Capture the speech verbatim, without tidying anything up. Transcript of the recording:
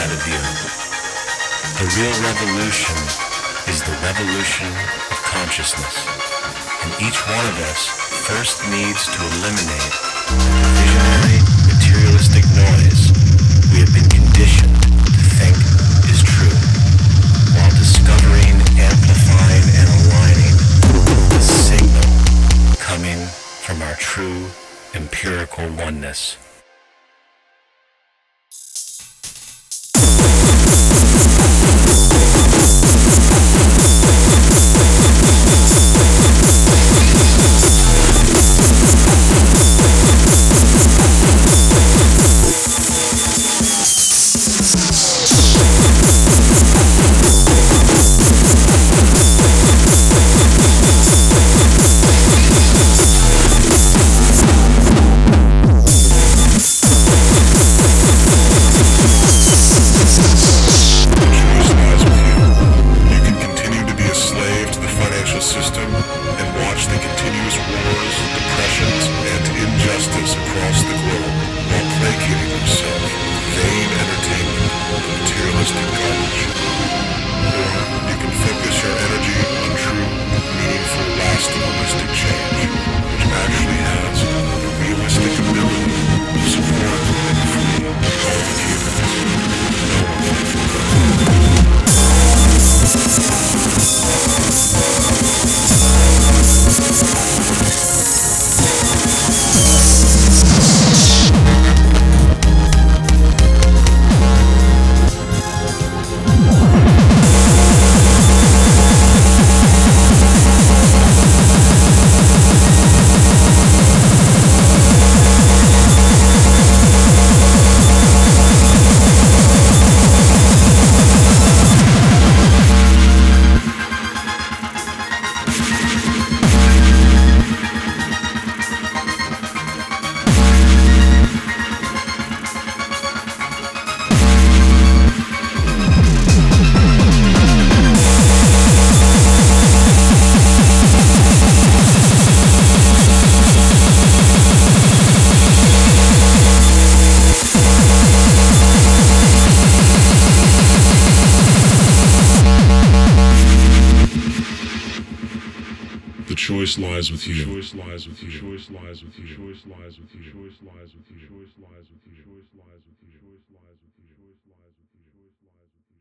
inside of you. The real revolution is the revolution of consciousness, and each one of us first needs to eliminate the visionary, materialistic noise we have been conditioned to think is true, while discovering, amplifying, and aligning the signal coming from our true empirical oneness. Choice lies with you. Choice lies with you. Choice lies with you. Choice lies with you. Choice lies with you. Choice lies with you. Choice lies with you. Choice lies with you. Choice lies with you. Choice lies with you. Choice lies with you.